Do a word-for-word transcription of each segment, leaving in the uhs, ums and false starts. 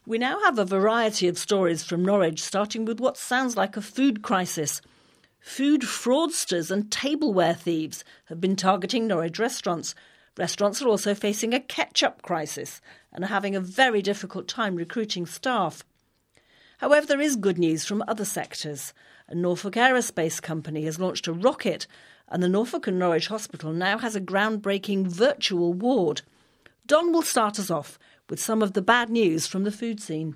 We now have a variety of stories from Norwich, starting with what sounds like a food crisis. Food fraudsters and tableware thieves have been targeting Norwich restaurants. Restaurants are also facing a ketchup crisis and are having a very difficult time recruiting staff. However, there is good news from other sectors. A Norfolk aerospace company has launched a rocket, and the Norfolk and Norwich Hospital now has a groundbreaking virtual ward. Don will start us off with some of the bad news from the food scene.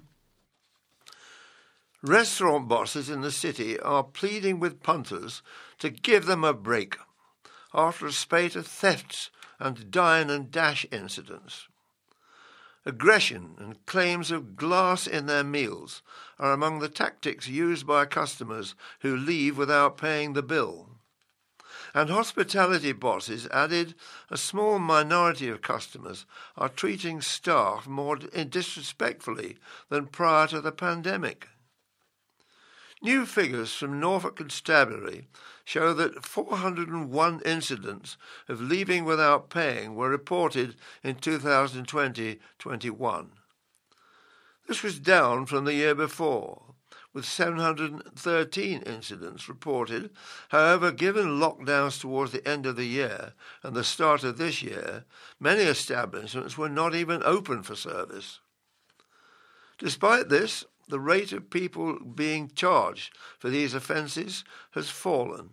Restaurant bosses in the city are pleading with punters to give them a break after a spate of thefts and dine and dash incidents. Aggression and claims of glass in their meals are among the tactics used by customers who leave without paying the bill. And hospitality bosses added a small minority of customers are treating staff more disrespectfully than prior to the pandemic. New figures from Norfolk Constabulary show that four hundred and one incidents of leaving without paying were reported in two thousand twenty twenty-one. This was down from the year before, with seven hundred thirteen incidents reported. However, given lockdowns towards the end of the year and the start of this year, many establishments were not even open for service. Despite this, the rate of people being charged for these offences has fallen.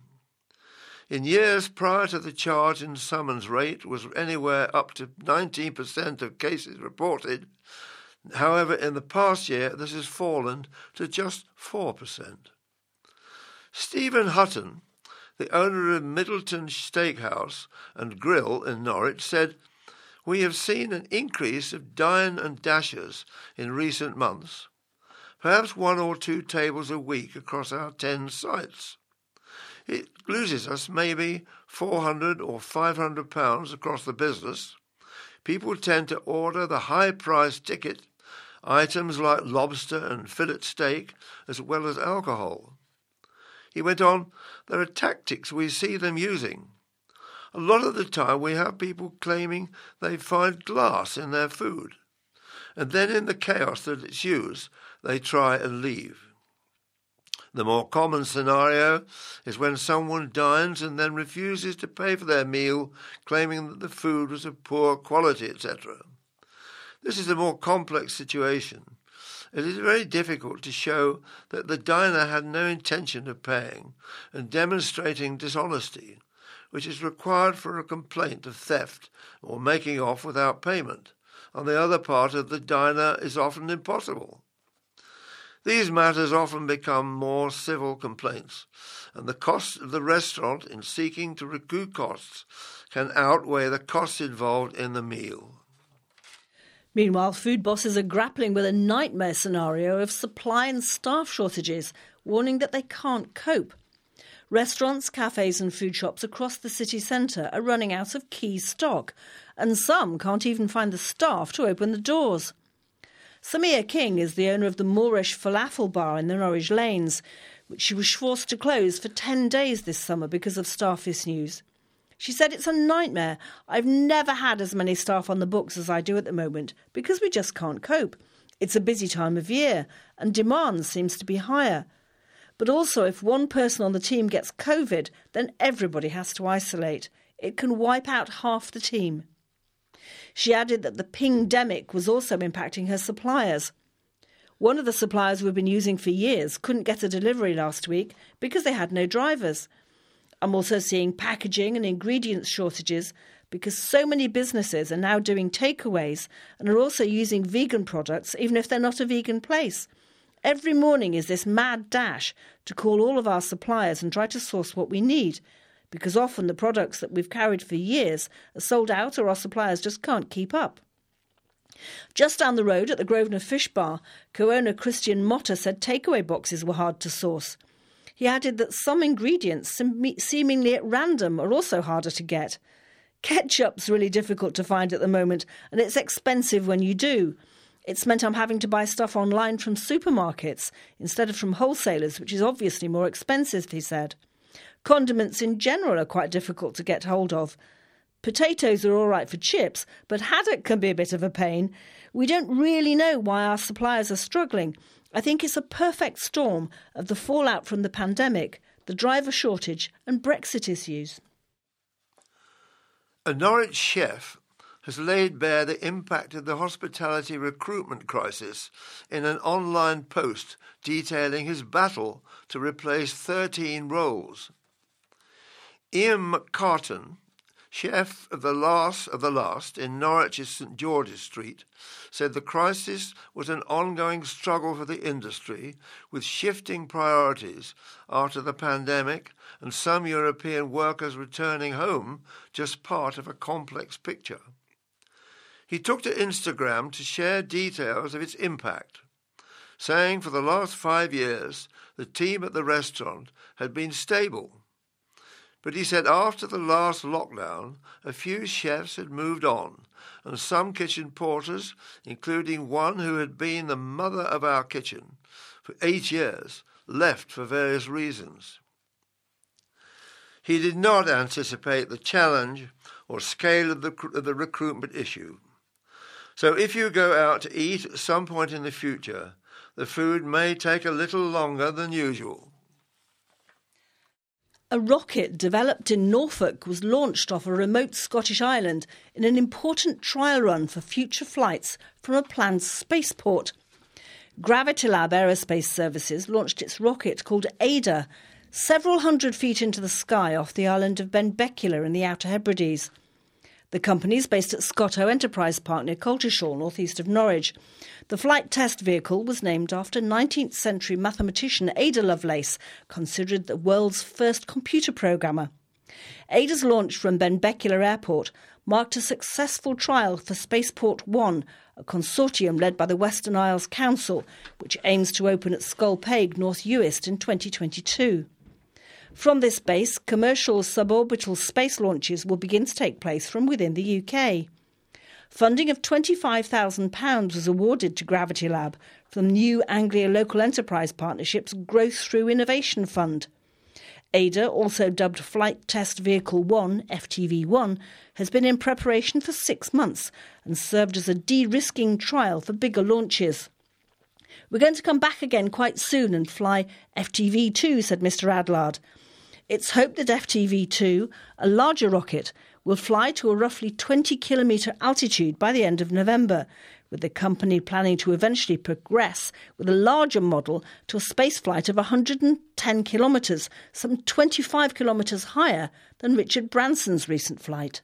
In years prior to the charge and summons rate was anywhere up to nineteen percent of cases reported. However, in the past year, this has fallen to just four percent. Stephen Hutton, the owner of Middleton Steakhouse and Grill in Norwich, said, "We have seen an increase of dine and dashers in recent months, perhaps one or two tables a week across our ten sites. It loses us maybe four hundred or five hundred pounds across the business. People tend to order the high-priced ticket, items like lobster and fillet steak, as well as alcohol." He went on, "There are tactics we see them using. A lot of the time we have people claiming they find glass in their food, and then in the chaos that it's used, they try and leave. The more common scenario is when someone dines and then refuses to pay for their meal, claiming that the food was of poor quality, et cetera. This is a more complex situation. It is very difficult to show that the diner had no intention of paying and demonstrating dishonesty, which is required for a complaint of theft or making off without payment. On the other part of the diner is often impossible. These matters often become more civil complaints, and the cost of the restaurant in seeking to recoup costs can outweigh the costs involved in the meal." Meanwhile, food bosses are grappling with a nightmare scenario of supply and staff shortages, warning that they can't cope. Restaurants, cafes and food shops across the city centre are running out of key stock, and some can't even find the staff to open the doors. Samia King is the owner of the Moorish Falafel Bar in the Norwich Lanes, which she was forced to close for ten days this summer because of staff issues. She said, "It's a nightmare. I've never had as many staff on the books as I do at the moment because we just can't cope. It's a busy time of year and demand seems to be higher. But also, if one person on the team gets COVID, then everybody has to isolate. It can wipe out half the team." She added that the pingdemic was also impacting her suppliers. One of the suppliers we've been using for years couldn't get a delivery last week because they had no drivers. I'm also seeing packaging and ingredients shortages because so many businesses are now doing takeaways and are also using vegan products even if they're not a vegan place. Every morning is this mad dash to call all of our suppliers and try to source what we need, because often the products that we've carried for years are sold out or our suppliers just can't keep up. Just down the road at the Grosvenor Fish Bar, co-owner Christian Motta said takeaway boxes were hard to source. He added that some ingredients, seemingly at random, are also harder to get. Ketchup's really difficult to find at the moment, and it's expensive when you do. It's meant I'm having to buy stuff online from supermarkets instead of from wholesalers, which is obviously more expensive, he said. Condiments in general are quite difficult to get hold of. Potatoes are all right for chips, but haddock can be a bit of a pain. We don't really know why our suppliers are struggling. I think it's a perfect storm of the fallout from the pandemic, the driver shortage and Brexit issues. A Norwich chef has laid bare the impact of the hospitality recruitment crisis in an online post detailing his battle to replace thirteen roles. Ian McCartan, chef of the last of the last in Norwich's St George's Street, said the crisis was an ongoing struggle for the industry with shifting priorities after the pandemic and some European workers returning home, just part of a complex picture. He took to Instagram to share details of its impact, saying for the last five years the team at the restaurant had been stable. But he said after the last lockdown, a few chefs had moved on, and some kitchen porters, including one who had been the mother of our kitchen for eight years, left for various reasons. He did not anticipate the challenge or scale of the, of the recruitment issue. So if you go out to eat at some point in the future, the food may take a little longer than usual. A rocket developed in Norfolk was launched off a remote Scottish island in an important trial run for future flights from a planned spaceport. Gravitylab Aerospace Services launched its rocket called Ada several hundred feet into the sky off the island of Benbecula in the Outer Hebrides. The company is based at Scotto Enterprise Park near Coltishall, northeast of Norwich. The flight test vehicle was named after nineteenth century mathematician Ada Lovelace, considered the world's first computer programmer. Ada's launch from Benbecula Airport marked a successful trial for Spaceport One, a consortium led by the Western Isles Council, which aims to open at Scolpeg, North Uist, in twenty twenty-two. From this base, commercial suborbital space launches will begin to take place from within the U K. Funding of twenty-five thousand pounds was awarded to Gravitylab from New Anglia Local Enterprise Partnership's Growth Through Innovation Fund. Ada, also dubbed Flight Test Vehicle one, F T V one, has been in preparation for six months and served as a de-risking trial for bigger launches. We're going to come back again quite soon and fly F T V two, said Mister Adlard. It's hoped that F T V two, a larger rocket, will fly to a roughly twenty kilometre altitude by the end of November, with the company planning to eventually progress with a larger model to a spaceflight of one hundred ten kilometres, some twenty-five kilometres higher than Richard Branson's recent flight.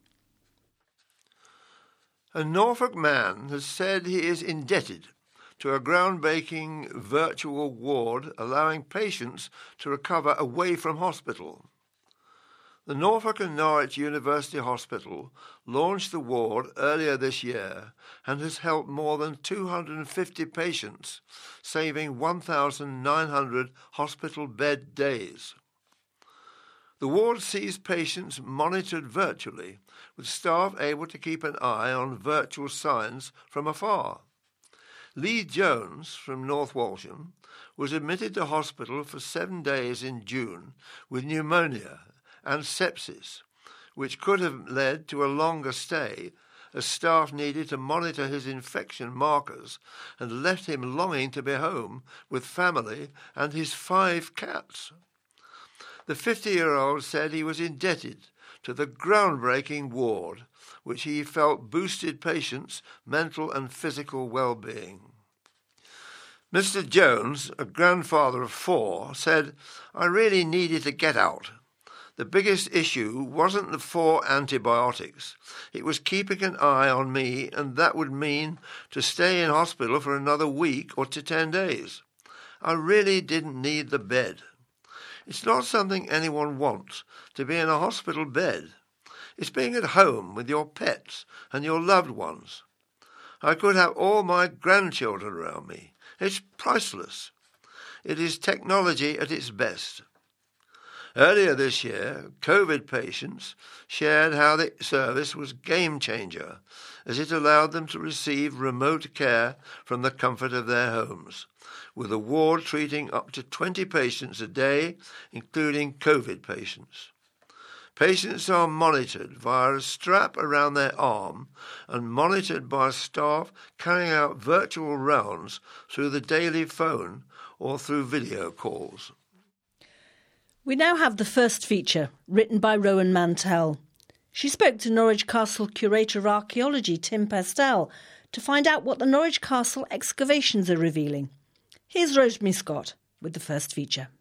A Norfolk man has said he is indebted to a groundbreaking virtual ward allowing patients to recover away from hospital. The Norfolk and Norwich University Hospital launched the ward earlier this year and has helped more than two hundred fifty patients, saving one thousand nine hundred hospital bed days. The ward sees patients monitored virtually, with staff able to keep an eye on virtual signs from afar. Lee Jones from North Walsham was admitted to hospital for seven days in June with pneumonia and sepsis, which could have led to a longer stay as staff needed to monitor his infection markers and left him longing to be home with family and his five cats. The fifty-year-old said he was indebted to the groundbreaking ward, which he felt boosted patients' mental and physical well-being. Mister Jones, a grandfather of four, said, "I really needed to get out. The biggest issue wasn't the four antibiotics. It was keeping an eye on me, and that would mean to stay in hospital for another week or to ten days. I really didn't need the bed. It's not something anyone wants, to be in a hospital bed. It's being at home with your pets and your loved ones. I could have all my grandchildren around me. It's priceless. It is technology at its best." Earlier this year, COVID patients shared how the service was a game changer, as it allowed them to receive remote care from the comfort of their homes, with a ward treating up to twenty patients a day, including COVID patients. Patients are monitored via a strap around their arm and monitored by staff carrying out virtual rounds through the daily phone or through video calls. We now have the first feature, written by Rowan Mantell. She spoke to Norwich Castle Curator of Archaeology Tim Pestel to find out what the Norwich Castle excavations are revealing. Here's Rosemary Scott with the first feature.